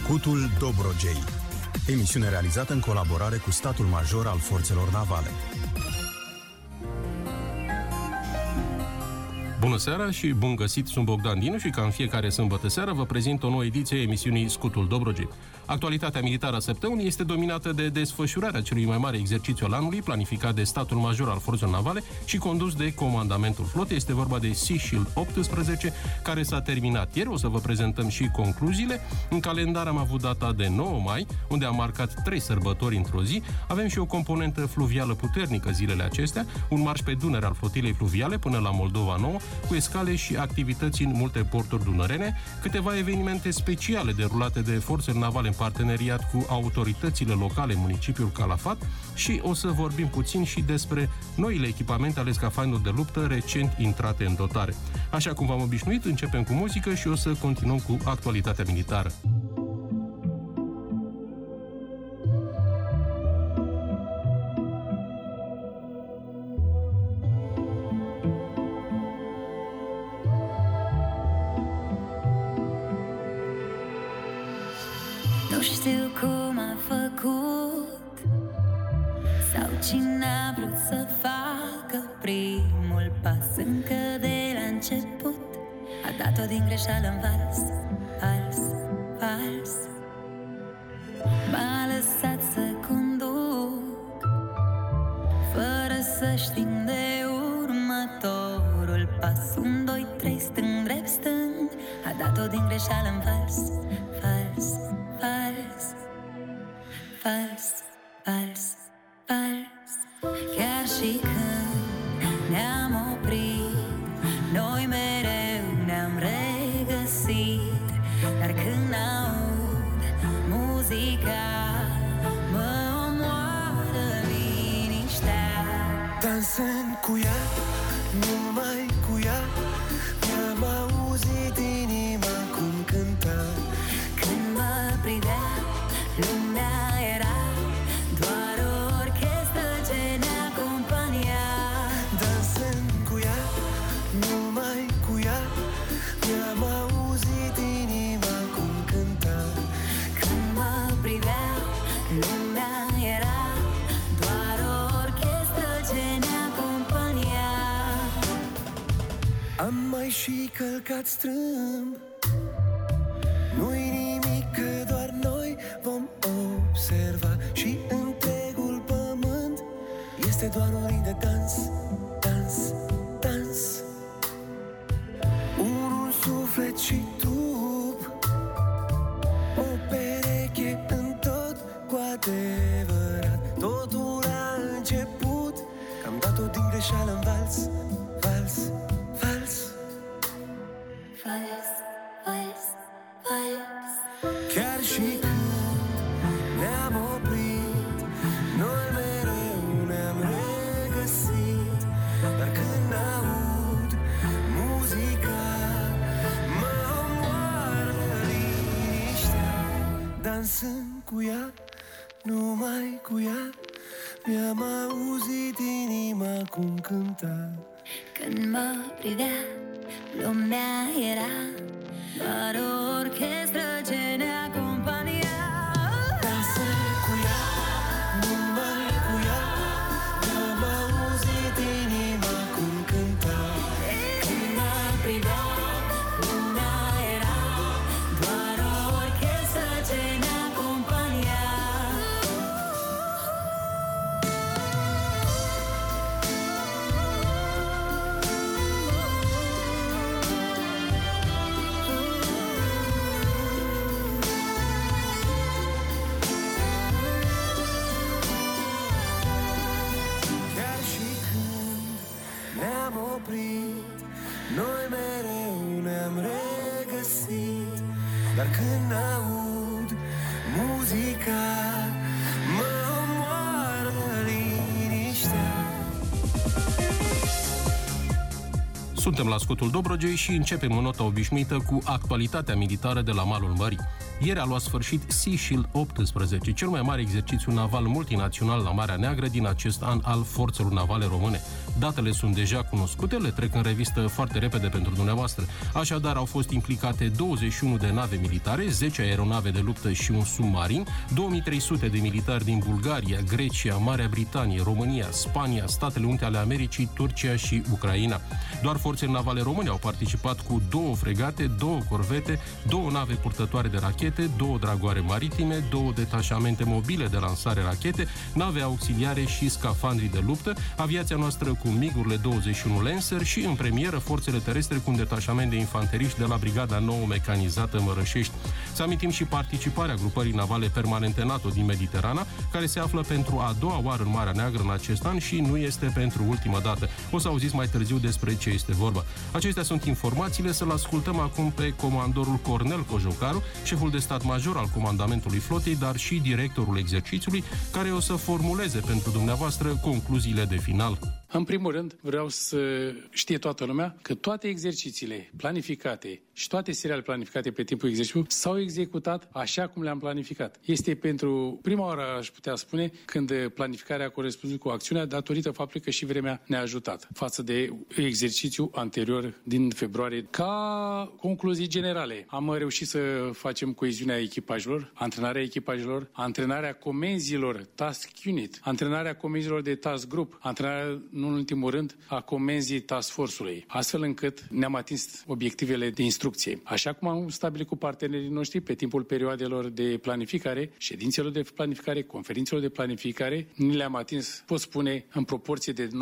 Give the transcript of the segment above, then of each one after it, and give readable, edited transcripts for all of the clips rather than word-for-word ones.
Scutul Dobrogei. Emisiune realizată în colaborare cu Statul Major al Forțelor Navale. Bună seara și bun găsit, sunt Bogdan Dinu și ca în fiecare sâmbătă seară vă prezint o nouă ediție a emisiunii Scutul Dobrogei. Actualitatea militară a săptămânii este dominată de desfășurarea celui mai mare exercițiu al anului, planificat de Statul Major al Forțelor Navale și condus de Comandamentul Flotei. Este vorba de Sea Shield 18, care s-a terminat ieri. O să vă prezentăm și concluziile. În calendar am avut data de 9 mai, unde am marcat 3 sărbători într-o zi. Avem și o componentă fluvială puternică zilele acestea, un marș pe Dunăre al flotilei fluviale până la Moldova Nouă, cu escale și activități în multe porturi dunărene, câteva evenimente speciale derulate de forțele navale în parteneriat cu autoritățile locale în municipiul Calafat și o să vorbim puțin și despre noile echipamente ale scafanilor de luptă recent intrate în dotare. Așa cum v-am obișnuit, începem cu muzică și o să continuăm cu actualitatea militară. Nu știu cum a făcut sau cine a vrut să facă primul pas încă de la început. A dat-o din greșeală în vals, vals, vals. M-a lăsat să conduc fără să știm de următorul pas. 1, 2, 3, stâng, drept, stâng. A dat-o din greșeală în vals, vals, vals, vals, vals, vals. Chiar și când ne-am oprit, noi mereu ne-am regăsit. Dar când aud muzica, mă omoară liniștea. Dansând cu ea, numai cu ea, mi-am auzit inima cum cânta. Când mă privea, lumea era doar o orchestră ce ne acompania. Dansând cu ea, numai cu ea, mi-am auzit inima cum cânta. Când mă privea, lumea era doar o orchestră ce ne acompania. Am mai și călcat strâmb, nu-i nimic că doar noi vom observa. Și întregul pământ este doar un ring de dans, dans, dans. Un suflet și trup, o pereche în tot cu adevărat. Totul a început, că am dat-o din greșeală în vals, vals, vals. Vals, vals, vals. Chiar și când ne-am oprit, noi mereu ne-am regăsit. Dar când aud muzica, mă omoară liniștea. Dansând cu ea, numai cu ea, mi-am auzit inima cum cânta. Când mă privea, lumea era doar o orchestră ce ne acompania. Dansând cu ea, numai cu ea, mi-am auzit inima cum cânta. Când mă privea, lumea era doar o orchestră ce ne acompania. Chiar și când ne-am oprit, noi mereu ne-am regăsit. Dar când aud muzica, mă omoară liniștea. Suntem la Scutul Dobrogei și începem în nota obișnuită cu actualitatea militară de la malul mării. Ieri a luat sfârșit Sea Shield 18, cel mai mare exercițiu naval multinațional la Marea Neagră din acest an al forțelor navale române. Datele sunt deja cunoscute, le trec în revistă foarte repede pentru dumneavoastră. Așadar, au fost implicate 21 de nave militare, 10 aeronave de luptă și un submarin, 2300 de militari din Bulgaria, Grecia, Marea Britanie, România, Spania, Statele Unite ale Americii, Turcia și Ucraina. Doar forțele navale române au participat cu 2 fregate, 2 corvete, 2 nave purtătoare de rachete, 2 dragoare maritime, 2 detașamente mobile de lansare rachete, nave auxiliare și scafandri de luptă, aviația noastră cu MiG-urile 21 Lancer și, în premieră, forțele terestre cu un detașament de infanteriști de la Brigada Nouă Mecanizată Mărășești. Să amintim și participarea grupării navale permanente NATO din Mediterana, care se află pentru a doua oară în Marea Neagră în acest an și nu este pentru ultima dată. O să auziți mai târziu despre ce este vorba. Acestea sunt informațiile, să-l ascultăm acum pe comandorul Cornel Cojocaru, șeful de stat major al comandamentului flotei, dar și directorul exercițiului, care o să formuleze pentru dumneavoastră concluziile de final. În primul rând, vreau să știe toată lumea că toate exercițiile planificate și toate seriale planificate pe timpul exercițiului s-au executat așa cum le-am planificat. Este pentru prima oară, aș putea spune, când planificarea a corespuns cu acțiunea, datorită faptului că și vremea ne-a ajutat față de exercițiul anterior din februarie. Ca concluzii generale, am reușit să facem coeziunea echipajelor, antrenarea echipajelor, antrenarea comenzilor task unit, antrenarea comenzilor de task group, antrenarea, nu în ultimul rând, a comenzii task force-ului, astfel încât ne-am atins obiectivele de instrucție. Așa cum am stabilit cu partenerii noștri pe timpul perioadelor de planificare, ședințelor de planificare, conferințelor de planificare, ni le-am atins, pot spune, în proporție de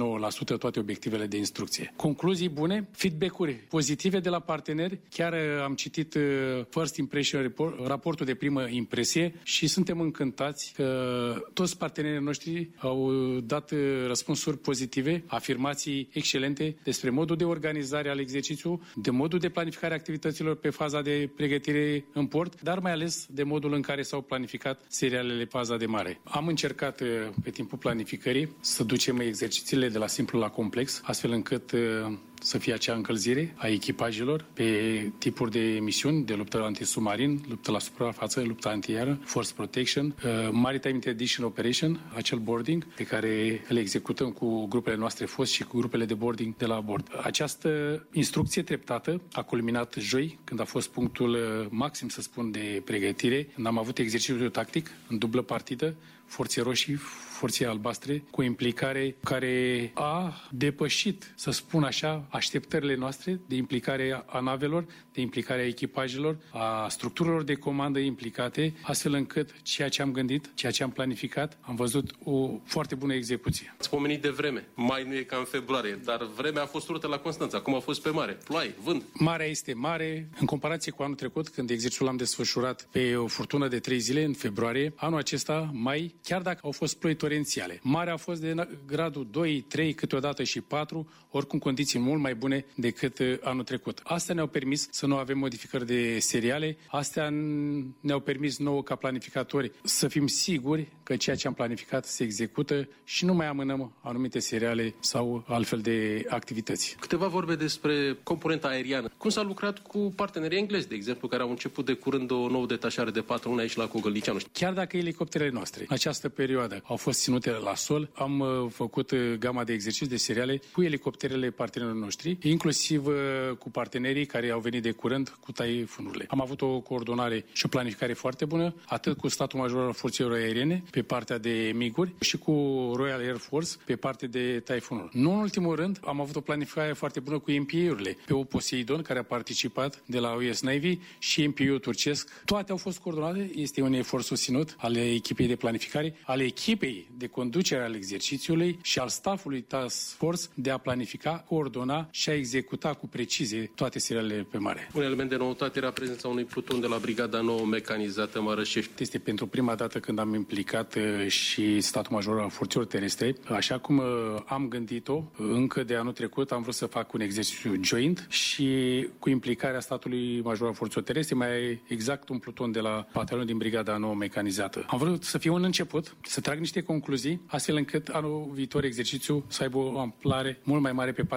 99% toate obiectivele de instrucție. Concluzii bune, feedback-uri pozitive de la parteneri. Chiar am citit First Impression Report, raportul de primă impresie, și suntem încântați că toți partenerii noștri au dat răspunsuri pozitive, afirmații excelente despre modul de organizare al exercițiului, de modul de planificare a activităților pe faza de pregătire în port, dar mai ales de modul în care s-au planificat serialele faza de mare. Am încercat pe timpul planificării să ducem exercițiile de la simplu la complex, astfel încât să fie acea încălzire a echipajelor pe tipuri de misiuni, de luptă antisubmarin, luptă la suprafață, luptă antiaeră, force protection, maritime interdiction operation, acel boarding pe care îl executăm cu grupele noastre FOS și cu grupele de boarding de la bord. Această instrucție treptată a culminat joi, când a fost punctul maxim, să spun, de pregătire, când am avut exercițiul tactic în dublă partidă, forțe roșii, forțe albastre, cu implicare care a depășit, să spun așa, așteptările noastre de implicare a navelor, de implicare a echipajelor, a structurilor de comandă implicate, astfel încât ceea ce am gândit, ceea ce am planificat, am văzut o foarte bună execuție. Ați pomenit de vreme. Mai nu e ca în februarie, dar vremea a fost urâtă la Constanța. Cum a fost pe mare? Ploaie, vânt? Marea este mare. În comparație cu anul trecut, când exercițiul l-am desfășurat pe o furtună de 3 zile, în februarie, anul acesta, mai, chiar dacă au fost ploi torențiale. Marea a fost de gradul 2, 3, câteodată și 4, oricum condiții mult mai bune decât anul trecut. Astea ne-au permis să nu avem modificări de seriale, astea ne-au permis nouă ca planificatori să fim siguri că ceea ce am planificat se execută și nu mai amânăm anumite seriale sau altfel de activități. Câteva vorbe despre componenta aeriană. Cum s-a lucrat cu partenerii englezi, de exemplu, care au început de curând o nouă detașare de patroni aici la Cogălnicianu? Chiar dacă elicopterele noastre în această perioadă au fost ținute la sol, am făcut gama de exerciții de seriale cu elicopterele partenerilor noștri, inclusiv cu partenerii care au venit de curând cu taifunurile. Am avut o coordonare și o planificare foarte bună, atât cu statul major al forțelor aeriene, pe partea de MiG-uri, și cu Royal Air Force, pe partea de taifunuri. Nu în ultimul rând, am avut o planificare foarte bună cu MPA-urile, pe o Poseidon, care a participat de la US Navy, și MPA-ul turcesc. Toate au fost coordonate, este un efort susținut ale echipei de planificare, ale echipei de conducere al exercițiului și al staffului Task Force de a planifica, coordona și a executa cu precizie toate serialele pe mare. Un element de noutate era prezența unui pluton de la Brigada Nouă Mecanizată Mărășești. Este pentru prima dată când am implicat și statul major al forțelor terestre. Așa cum am gândit-o, încă de anul trecut am vrut să fac un exercițiu joint și cu implicarea statului major al forțelor terestre, mai exact un pluton de la batalionul din Brigada Nouă Mecanizată. Am vrut să fie un început, să trag niște concluzii, astfel încât anul viitor exercițiu să aibă o amplare mult mai mare pe partea de joint și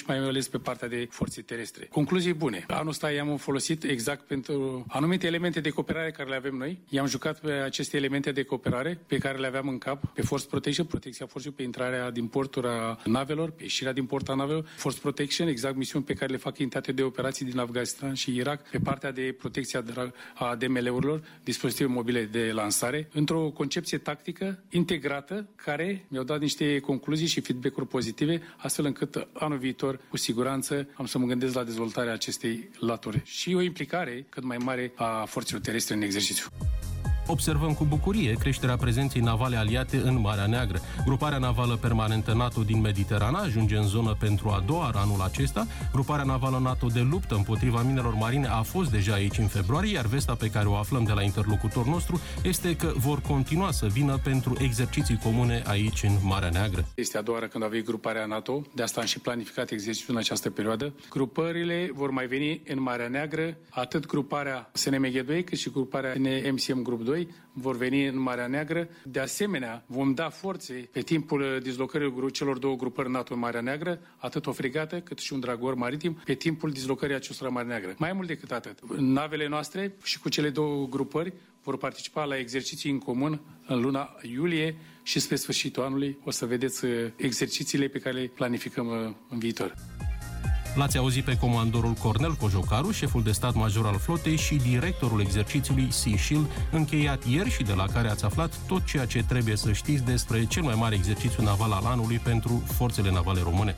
și mai ales pe partea de forțe terestre. Concluzii bune. Anul ăsta i-am folosit exact pentru anumite elemente de cooperare care le avem noi. I-am jucat pe aceste elemente de cooperare pe care le aveam în cap, pe Force Protection, protecția forței, pe intrarea din porturi a navelor, pe ieșirea din port a navelor, Force Protection, exact misiuni pe care le fac entitate de operații din Afganistan și Irak, pe partea de protecția a DML-urilor, dispozitive mobile de lansare, într-o concepție tactică integrată, care mi-au dat niște concluzii și feedback-uri pozitive, astfel încât anul viitor, cu siguranță, am să mă gândesc la dezvoltarea acestei laturi și o implicare cât mai mare a forțelor terestre în exercițiu. Observăm cu bucurie creșterea prezenței navale aliate în Marea Neagră. Gruparea navală permanentă NATO din Mediterana ajunge în zonă pentru a doua oară anul acesta. Gruparea navală NATO de luptă împotriva minelor marine a fost deja aici în februarie, iar vesta pe care o aflăm de la interlocutor nostru este că vor continua să vină pentru exerciții comune aici în Marea Neagră. Este a doua oară când avem gruparea NATO, de asta am și planificat exercițiul în această perioadă. Grupările vor mai veni în Marea Neagră, atât gruparea SNMG-2 cât și gruparea MCM Grup 2 vor veni în Marea Neagră. De asemenea, vom da forțe pe timpul dislocării celor două grupări NATO în Marea Neagră, atât o fregată cât și un dragor maritim, pe timpul dislocării acestora în Marea Neagră. Mai mult decât atât, navele noastre și cu cele două grupări vor participa la exerciții în comun în luna iulie și spre sfârșitul anului o să vedeți exercițiile pe care le planificăm în viitor. L-ați auzit pe comandorul Cornel Cojocaru, șeful de stat major al flotei și directorul exercițiului Sea Shield, încheiat ieri și de la care ați aflat tot ceea ce trebuie să știți despre cel mai mare exercițiu naval al anului pentru forțele navale române.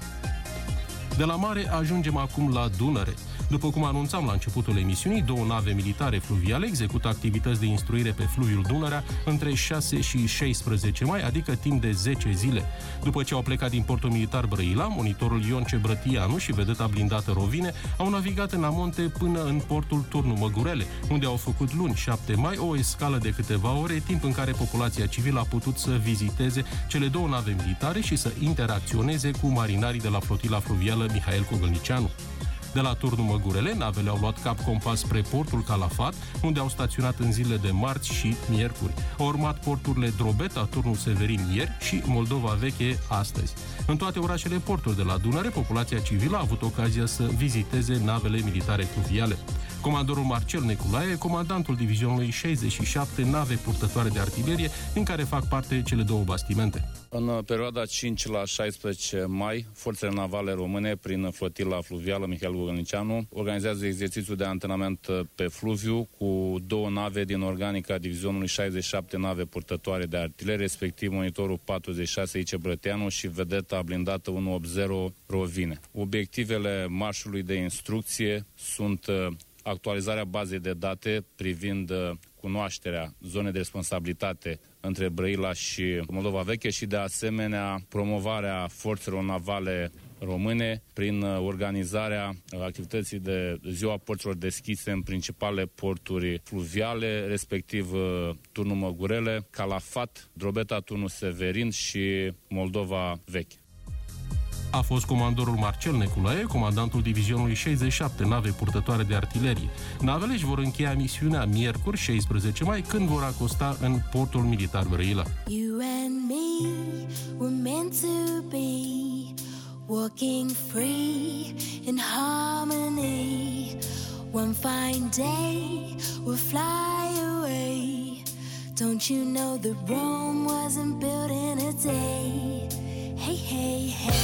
De la mare ajungem acum la Dunăre. După cum anunțam la începutul emisiunii, 2 nave militare fluviale execută activități de instruire pe fluviul Dunărea între 6 și 16 mai, adică timp de 10 zile. După ce au plecat din portul militar Brăila, monitorul Ionce Brătianu și vedeta blindată Rovine au navigat în amonte până în portul Turnu Măgurele, unde au făcut luni 7 mai o escală de câteva ore, timp în care populația civilă a putut să viziteze cele 2 nave militare și să interacționeze cu marinarii de la flotila fluvială Mihail Cogălnicianu. De la Turnul Măgurele, navele au luat cap compas spre portul Calafat, unde au staționat în zilele de marți și miercuri. Au urmat porturile Drobeta, Turnul Severin ieri și Moldova Veche astăzi. În toate orașele porturi de la Dunăre, populația civilă a avut ocazia să viziteze navele militare fluviale. Comandorul Marcel Neculae, comandantul divizionului 67 nave purtătoare de artilerie, în care fac parte cele 2 bastimente. În perioada 5 la 16 mai, forțele navale române, prin flotila fluvială Mihail Cogălnicianu, organizează exercițiul de antrenament pe fluviu cu 2 nave din organica divizionului 67 nave purtătoare de artilerie, respectiv monitorul 46 Ice Brătianu și vedeta blindată 180 Rovine. Obiectivele marșului de instrucție sunt actualizarea bazei de date privind cunoașterea zonei de responsabilitate între Brăila și Moldova Veche și, de asemenea, promovarea forțelor navale române prin organizarea activității de ziua porților deschise în principale porturi fluviale, respectiv Turnul Măgurele, Calafat, Drobeta, Turnul Severin și Moldova Veche. A fost comandorul Marcel Neculae, comandantul divizionului 67 nave purtătoare de artilerie. Navele își vor încheia misiunea miercuri 16 mai, când vor acosta în portul militar Brăila. You and me were meant to be, walking free in harmony. One fine day we'll fly away. Don't you know that Rome wasn't built in a day? Hey, hey, hey.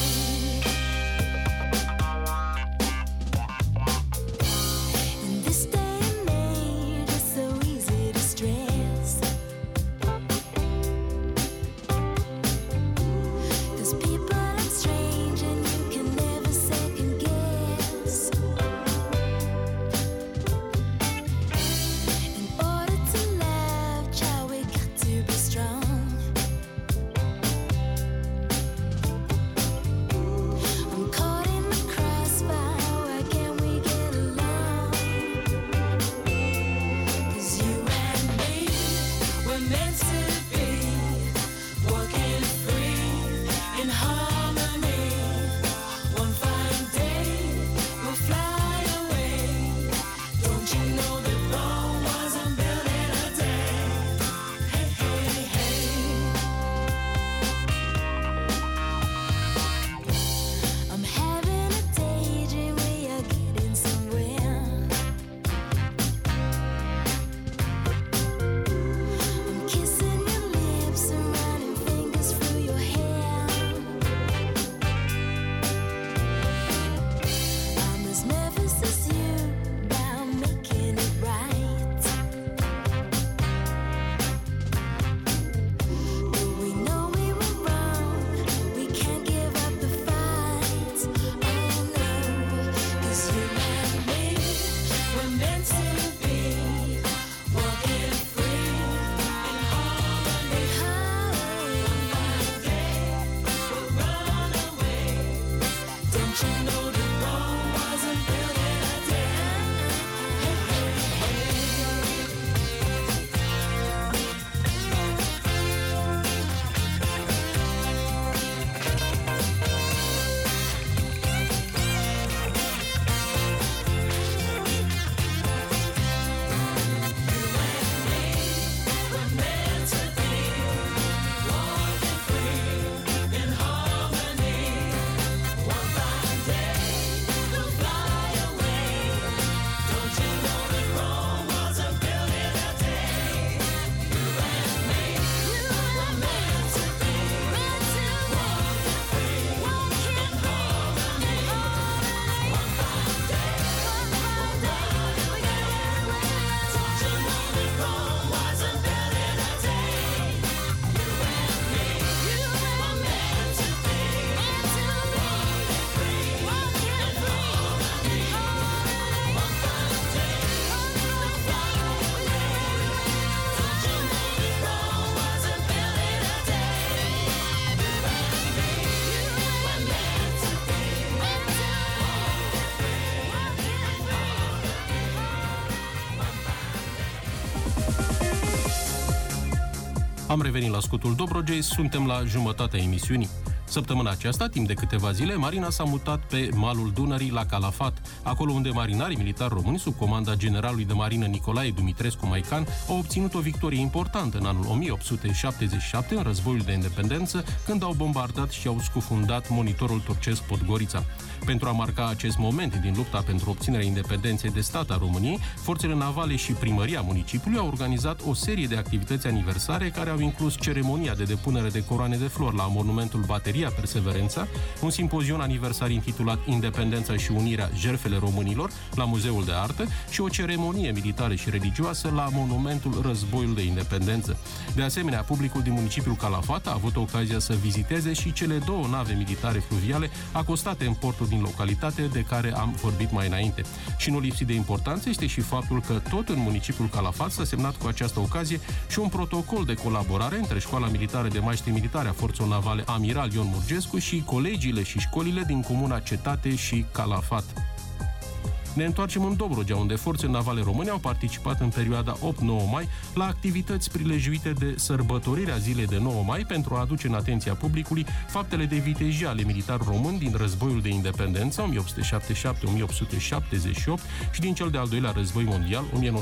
Am revenit la scutul Dobrogei, suntem la jumătatea emisiunii. Săptămâna aceasta, timp de câteva zile, Marina s-a mutat pe malul Dunării la Calafat, acolo unde marinarii militari români, sub comanda generalului de marină Nicolae Dumitrescu Maican, au obținut o victorie importantă în anul 1877, în războiul de independență, când au bombardat și au scufundat monitorul turcesc Podgorița. Pentru a marca acest moment din lupta pentru obținerea independenței de stat a României, forțele navale și primăria municipiului au organizat o serie de activități aniversare care au inclus ceremonia de depunere de coroane de flori la monumentul Bateria Perseverența, un simpozion aniversar intitulat Independența și Unirea Jertfele Românilor la Muzeul de Artă și o ceremonie militară și religioasă la monumentul Războiul de Independență. De asemenea, publicul din municipiul Calafat a avut ocazia să viziteze și cele două nave militare fluviale acostate în portul din localitate de care am vorbit mai înainte. Și nu lipsit de importanță este și faptul că tot în municipiul Calafat s-a semnat cu această ocazie și un protocol de colaborare între Școala Militară de Maștri Militare a Forțelor Navale Amiral Ion Murgescu și colegiile și școlile din comuna Cetate și Calafat. Ne întoarcem în Dobrogea, unde forțele navale române au participat în perioada 8-9 mai la activități prilejuite de sărbătorirea zilei de 9 mai pentru a aduce în atenția publicului faptele de vitejie ale militarilor români din războiul de independență 1877-1878 și din cel de-al doilea război mondial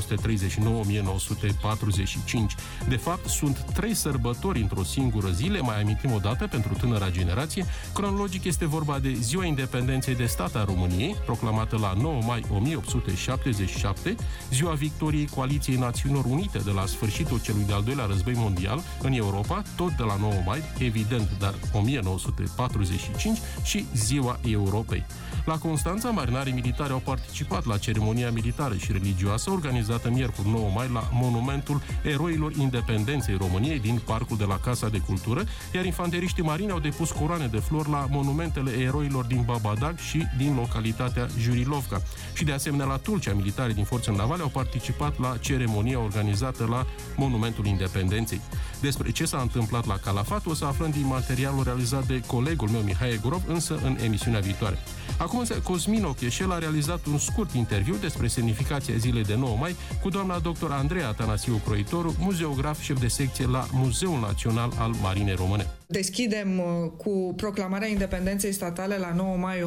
1939-1945. De fapt, sunt 3 sărbători într-o singură zi, le mai amintim o dată pentru tânăra generație. Cronologic este vorba de Ziua Independenței de stat a României, proclamată la 9 mai 1877, ziua victoriei Coaliției Națiunilor Unite de la sfârșitul celui de-al doilea război mondial în Europa, tot de la 9 mai, evident, dar 1945, și ziua Europei. La Constanța, marinarii militari au participat la ceremonia militară și religioasă organizată miercuri 9 mai la monumentul Eroilor Independenței României din Parcul de la Casa de Cultură, iar infanteriștii marini au depus coroane de flori la monumentele eroilor din Babadag și din localitatea Jurilovca. Și de asemenea la Tulcea, militarii din forțele navale au participat la ceremonia organizată la Monumentul Independenței. Despre ce s-a întâmplat la Calafat o să aflăm din materialul realizat de colegul meu Mihai Egorov, însă în emisiunea viitoare. Acum însă Cosmin Ocheșel a realizat un scurt interviu despre semnificația zilei de 9 mai cu doamna dr. Andreea Atanasiu Croitoru, muzeograf șef de secție la Muzeul Național al Marinei Române. Deschidem cu proclamarea independenței statale la 9 mai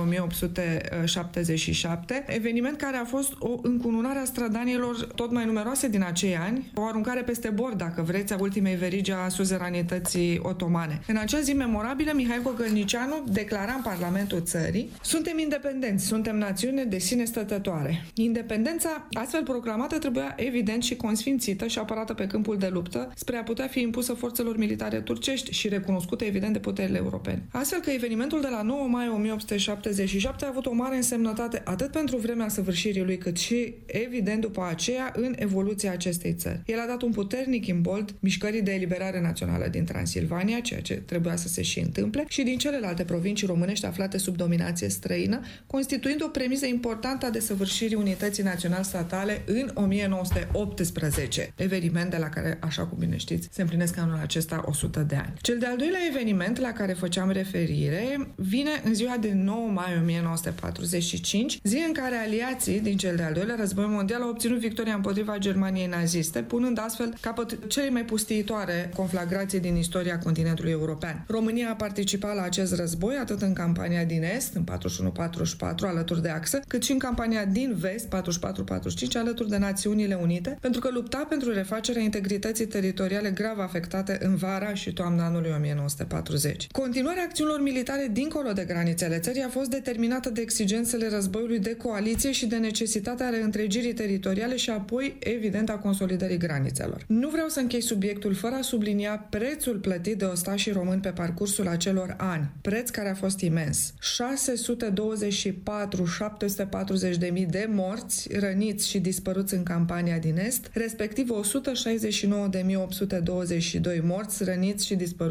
1877, eveniment care a fost o încununare a strădanilor tot mai numeroase din acei ani, o aruncare peste bord, dacă vreți, a ultimei verigi a suzeranității otomane. În acea zi memorabilă, Mihai Gogălnicianu declara în Parlamentul țării: suntem independenți, suntem națiune de sine stătătoare. Independența, astfel proclamată, trebuia evident și consfințită și apărată pe câmpul de luptă spre a putea fi impusă forțelor militare turcești și recunoscută evident de puterile europene. Astfel că evenimentul de la 9 mai 1877 a avut o mare însemnătate atât pentru vremea săvârșirii lui, cât și, evident, după aceea, în evoluția acestei țări. El a dat un puternic imbold mișcării de eliberare națională din Transilvania, ceea ce trebuia să se și întâmple, și din celelalte provincii românești aflate sub dominație străină, constituind o premisă importantă a desăvârșirii unității național-statale în 1918, eveniment de la care, așa cum bine știți, se împlinesc anul acesta 100 de ani. Cel de-al doilea eveniment la care făceam referire vine în ziua de 9 mai 1945, zi în care aliații din cel de-al doilea război mondial au obținut victoria împotriva Germaniei naziste, punând astfel capăt cele mai pustiitoare conflagrații din istoria continentului european. România a participat la acest război atât în campania din Est, în 41-44, alături de Axă, cât și în campania din Vest, 44-45, alături de Națiunile Unite, pentru că lupta pentru refacerea integrității teritoriale grav afectate în vara și toamna anului 1940. Continuarea acțiunilor militare dincolo de granițele țării a fost determinată de exigențele războiului de coaliție și de necesitatea reîntregirii teritoriale și apoi, evident, a consolidării granițelor. Nu vreau să închei subiectul fără a sublinia prețul plătit de ostașii români pe parcursul acelor ani, preț care a fost imens. 624.740.000 de morți, răniți și dispăruți în campania din Est, respectiv 169.822 morți, răniți și dispăruți în campania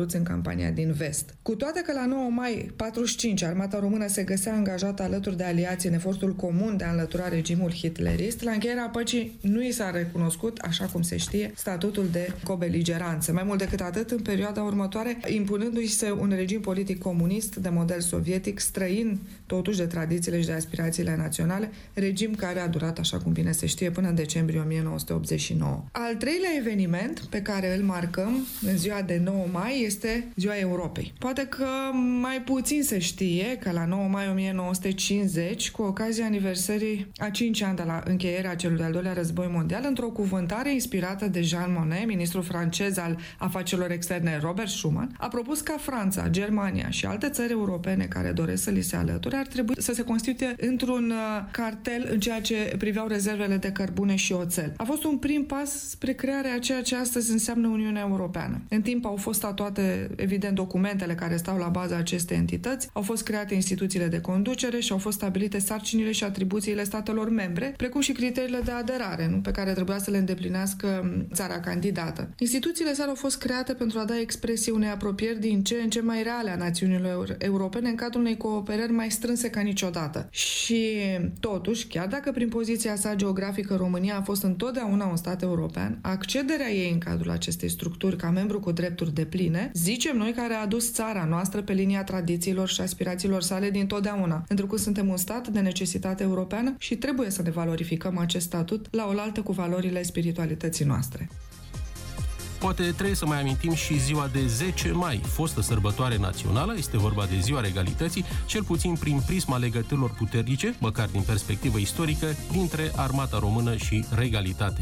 campania din vest. Cu toate că la 9 mai 45 armata română se găsea angajată alături de aliații în efortul comun de a înlătura regimul hitlerist, la încheierea păcii nu i s-a recunoscut, așa cum se știe, statutul de cobeligeranță. Mai mult decât atât, în perioada următoare, impunându-i se un regim politic comunist de model sovietic, străin totuși de tradițiile și de aspirațiile naționale, regim care a durat, așa cum bine se știe, până în decembrie 1989. Al treilea eveniment pe care îl marcăm în ziua de 9 mai este Ziua Europei. Poate că mai puțin se știe că la 9 mai 1950, cu ocazia aniversării a 5 ani de la încheierea celui de-al doilea război mondial, într-o cuvântare inspirată de Jean Monnet, ministrul francez al afacerilor externe Robert Schuman, a propus ca Franța, Germania și alte țări europene care doresc să li se alăture ar trebui să se constituie într-un cartel în ceea ce priveau rezervele de cărbune și oțel. A fost un prim pas spre crearea a ceea ce astăzi înseamnă Uniunea Europeană. În timp au fost statuate, evident, documentele care stau la baza acestei entități, au fost create instituțiile de conducere și au fost stabilite sarcinile și atribuțiile statelor membre, precum și criteriile de aderare, pe care trebuia să le îndeplinească țara candidată. Instituțiile sale au fost create pentru a da expresie unei apropieri din ce în ce mai reale a națiunilor europene în cadrul unei cooperări mai strânse ca niciodată. Și totuși, chiar dacă prin poziția sa geografică România a fost întotdeauna un stat european, accederea ei în cadrul acestei structuri ca membru cu drepturi depline, zicem noi, care a adus țara noastră pe linia tradițiilor și aspirațiilor sale din totdeauna, pentru că suntem un stat de necesitate europeană și trebuie să ne valorificăm acest statut la oaltă cu valorile spiritualității noastre. Poate trebuie să mai amintim și ziua de 10 mai, fostă sărbătoare națională, este vorba de ziua regalității, cel puțin prin prisma legăturilor puternice, măcar din perspectivă istorică, dintre armata română și regalitate.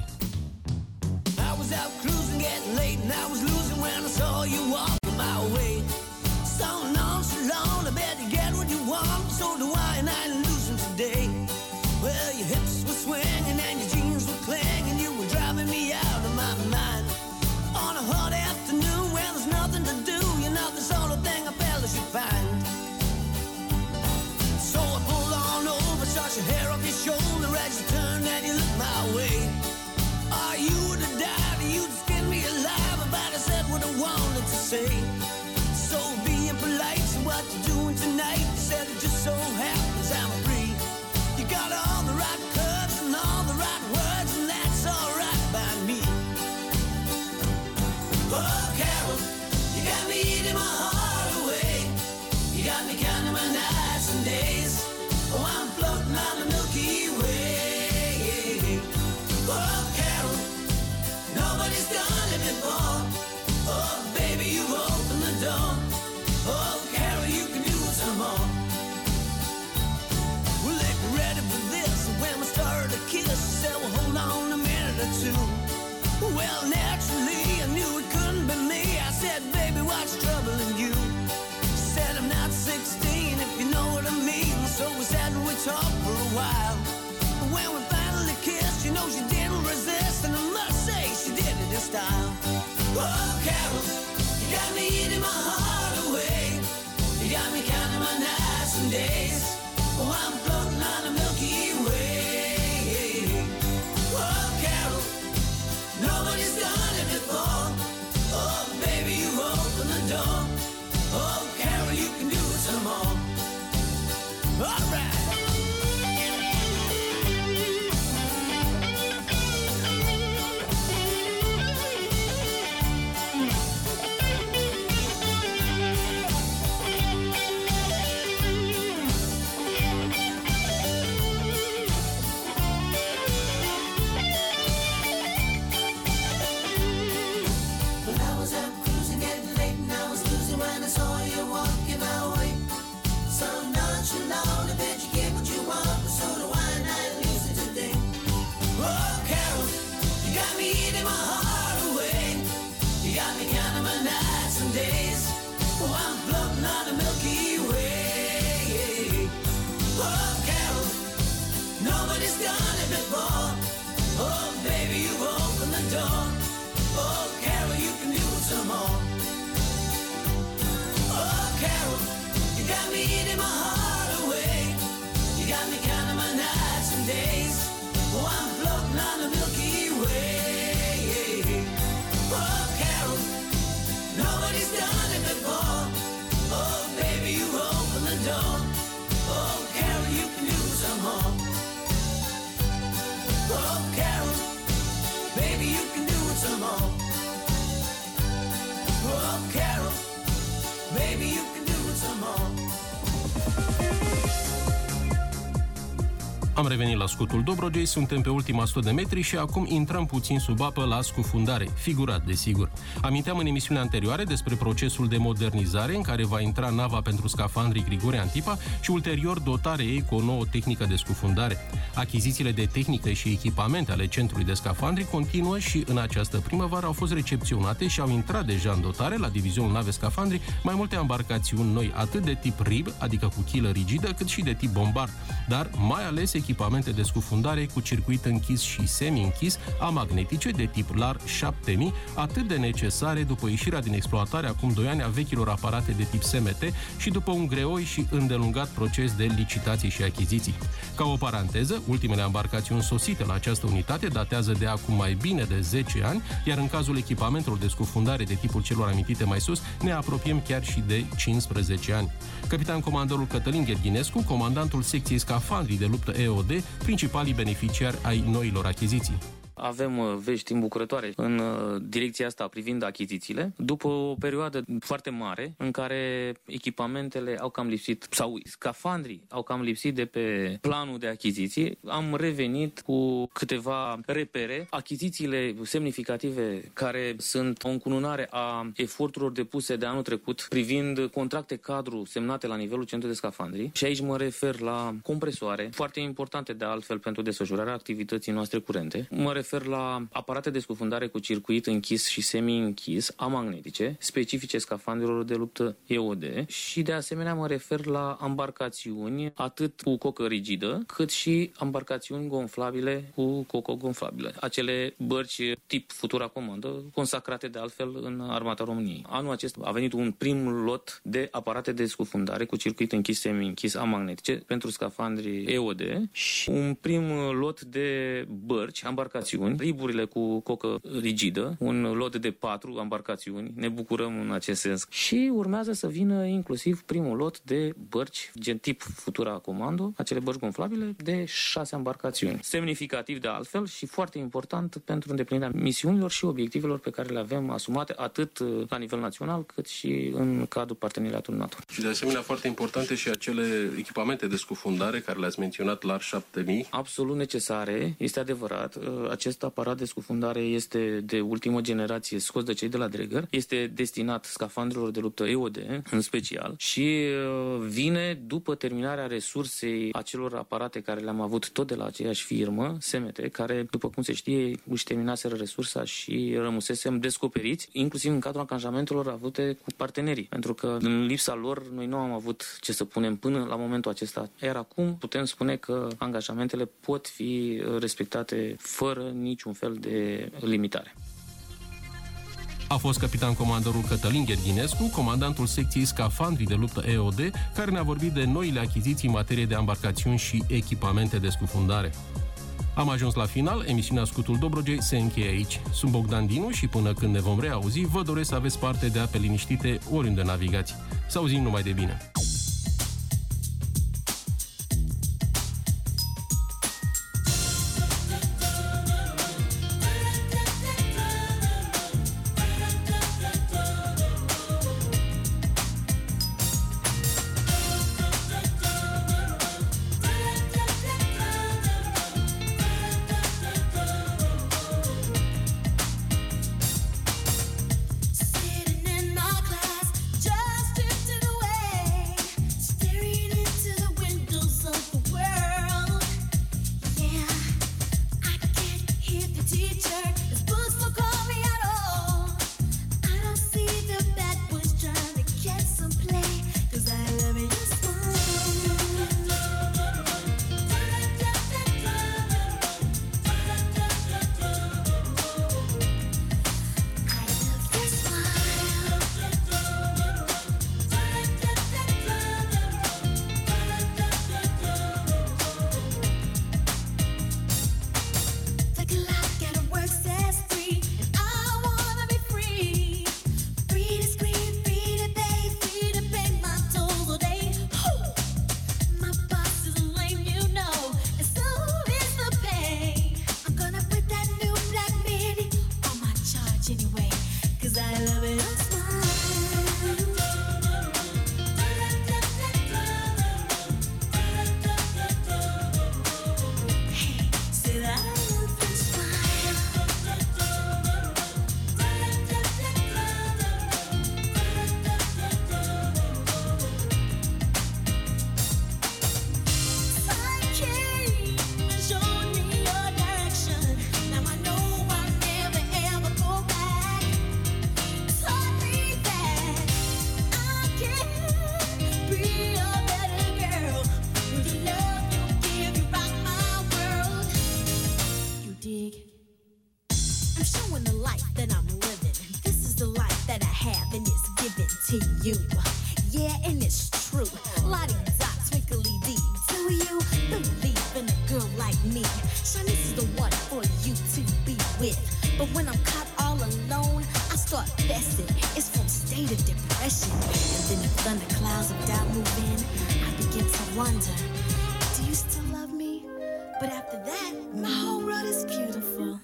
Your hair off your shoulder as you turn and you look my way. Are you to die? Do you skin me alive? About I said what I wanted to say. So being polite, so what you doing tonight? You said it just so happens I'm free. You got all the right curves and all the right words, and that's all right by me. Oh, Carol, you got me eating my heart away. You got me counting my nights and days. Oh, I'm floating on the Milky Way. Oh, Carol, nobody's done it before. Oh, baby, you've opened the door. Oh, Carol, you can do some more. Well, they were ready for this, and when we started to kiss, I said, well, hold on a minute or two. Well, naturally, I knew it couldn't be me. I said, baby, what's troubling you? She said, I'm not 16, if you know what I mean. So we sat and we talked for a while. But when we finally kissed, you know she didn't resist, and I must say she did it in style. Oh, Carol, you got me eating my heart away. You got me counting my nights and days. Oh, I'm floating on the Milky Way. Oh, Carol, nobody's done it before. Oh, baby, you've opened the door. Oh, Carol, you can do it some more. All right. Nobody's done it before. more. Oh, Carol, maybe you can do some more. Am revenit la scutul Dobrogei, suntem pe ultima 100 de metri și acum intrăm puțin sub apă la scufundare, figurat desigur. Aminteam în emisiunea anterioare despre procesul de modernizare în care va intra nava pentru scafandrii Grigore Antipa și ulterior dotarea ei cu o nouă tehnică de scufundare. Achizițiile de tehnică și echipamente ale centrului de scafandri continuă și în această primăvară au fost recepționate și au intrat deja în dotare la divizionul nave scafandri mai multe embarcațiuni noi, atât de tip RIB, adică cu chilă rigidă, cât și de tip bombard, dar mai ales echipamente de scufundare cu circuit închis și semi-închis, amagnetice de tip LAR 7000, atât de necesare după ieșirea din exploatare acum 2 ani a vechilor aparate de tip SMT și după un greoi și îndelungat proces de licitații și achiziții. Ca o paranteză, ultimele embarcațiuni sosite la această unitate datează de acum mai bine de 10 ani, iar în cazul echipamentelor de scufundare de tipul celor amintite mai sus, ne apropiem chiar și de 15 ani. Capitan comandorul Cătălin Gherghinescu, comandantul secției scafandrii de luptă EOD, principalii beneficiari ai noilor achiziții. Avem vești îmbucurătoare în direcția asta privind achizițiile. După o perioadă foarte mare în care echipamentele au cam lipsit sau scafandrii au cam lipsit de pe planul de achiziții, am revenit cu câteva repere, achizițiile semnificative care sunt o încununare a eforturilor depuse de anul trecut privind contracte cadru semnate la nivelul centrului de scafandrii. Și aici mă refer la compresoare, foarte importante de altfel pentru desfășurarea activității noastre curente. Mă refer la aparate de scufundare cu circuit închis și semi-închis, amagnetice, specifice scafandrilor de luptă EOD și de asemenea mă refer la embarcațiuni atât cu cocă rigidă, cât și embarcațiuni gonflabile cu cocă gonflabilă. Acele bărci tip Futura Comandă, consacrate de altfel în Armata României. Anul acesta a venit un prim lot de aparate de scufundare cu circuit închis, semi-închis, amagnetice pentru scafandri EOD și un prim lot de bărci, embarcațiuni, riburile cu cocă rigidă, un lot de 4 embarcațiuni, ne bucurăm în acest sens. Și urmează să vină inclusiv primul lot de bărci, gen tip Futura Comando, acele bărci gonflabile de 6 embarcațiuni. Semnificativ de altfel și foarte important pentru îndeplinirea misiunilor și obiectivelor pe care le avem asumate atât la nivel național cât și în cadrul parteneriatului NATO. Și de asemenea foarte importante și acele echipamente de scufundare care le-ați menționat, LAR 7000. Absolut necesare, este adevărat. Acest aparat de scufundare este de ultimă generație, scos de cei de la Dregger, este destinat scafandrilor de luptă EOD, în special, și vine după terminarea resursei acelor aparate care le-am avut tot de la aceeași firmă, SMT, care, după cum se știe, își terminaseră resursa și rămusesem descoperiți, inclusiv în cadrul angajamentelor avute cu partenerii, pentru că în lipsa lor noi nu am avut ce să punem până la momentul acesta. Iar acum putem spune că angajamentele pot fi respectate fără niciun fel de limitare. A fost capitan comandorul Cătălin Gherghinescu, comandantul secției scafandrii de luptă EOD, care ne-a vorbit de noile achiziții în materie de embarcațiuni și echipamente de scufundare. Am ajuns la final, emisiunea Scutul Dobrogei se încheie aici. Sunt Bogdan Dinu și până când ne vom reauzi, vă doresc să aveți parte de ape liniștite oriunde navigați. Să auzim numai de bine! Sitting in my class, just drifting away. I'm showing the life that I'm living. This is the life that I have and it's given to you. Yeah, and it's true. Lottie-dot, twinkly-dee. Do you believe in a girl like me? Shanice is the one for you to be with. But when I'm caught all alone, I start fessing. It's from state of depression. And then the thunderclouds of doubt move in. I begin to wonder, do you still love me? But after that, my whole world is beautiful.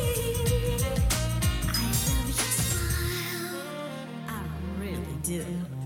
Do.